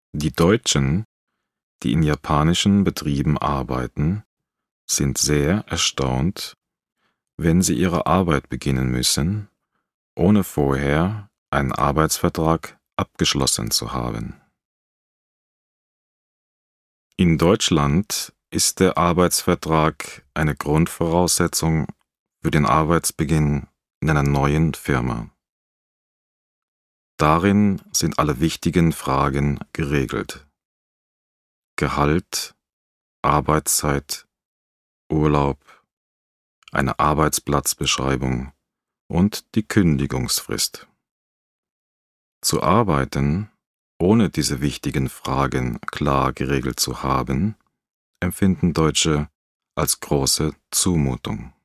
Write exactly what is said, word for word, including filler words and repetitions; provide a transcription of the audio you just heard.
Die Deutschen, die in japanischen Betrieben arbeiten, sind sehr erstaunt, wenn sie ihre Arbeit beginnen müssen, ohne vorher einen Arbeitsvertrag abgeschlossen zu haben. In Deutschland ist der Arbeitsvertrag eine Grundvoraussetzung für den Arbeitsbeginn in einer neuen Firma. Darin sind alle wichtigen Fragen geregelt: Gehalt, Arbeitszeit, Urlaub, eine Arbeitsplatzbeschreibung und die Kündigungsfrist. Zu arbeiten, ohne diese wichtigen Fragen klar geregelt zu haben, empfinden Deutsche als große Zumutung.